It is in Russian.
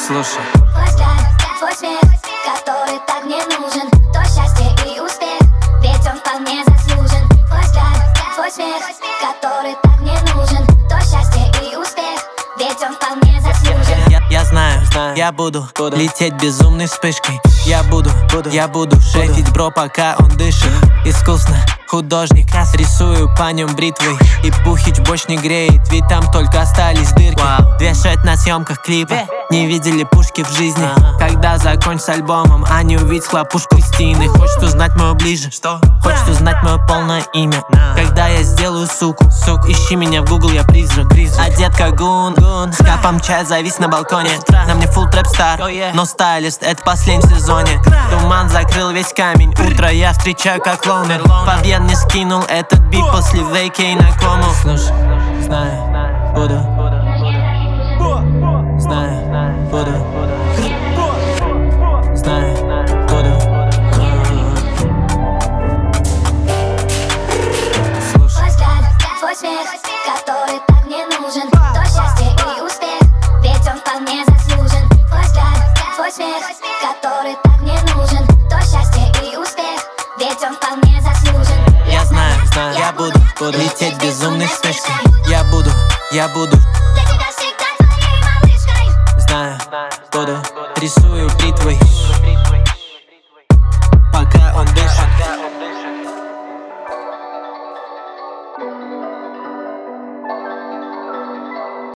Слушай. Твой взгляд, твой смех, который так мне нужен. То счастье и успех, ведь он вполне заслужен. Твой взгляд, твой смех, который так мне нужен. То счастье и успех, ведь он вполне заслужен. Я знаю, я буду лететь безумной вспышкой. Я буду шейфить бро, пока он дышит. Искусно, художник, рисую по нем бритвой. И Пухич борщ не греет, ведь там только остались дырки. Вешать на съемках клипа, не видели пушки в жизни. Когда закончишь с альбомом, а не увидеть хлопушку Кристины. Хочешь узнать мое ближе? Что? Хочешь узнать мое полное имя? Когда я сделаю суку, ищи меня в Google, я призрак. Одет как гун, с капом чая, завис на балконе. На мне full трэп стар, но стайлист, это последний в сезоне. Туман закрыл весь камень, утро я встречаю как лоунер. Побед не скинул этот бит после вейкей на кому. Слушай, знаю, буду. Знаю, буду. Знаю, буду. Твой взгляд, твой смех, который так мне нужен. То счастье и успех, ведь он вполне заслужен. Твой взгляд, твой смех, который так мне нужен. То счастье и успех, ведь он вполне заслужен. Я знаю, я буду лететь безумной вспышкой. Я буду Для тебя всегда твоей малышкой. знаю, буду рисую бритвой, пока он дышит.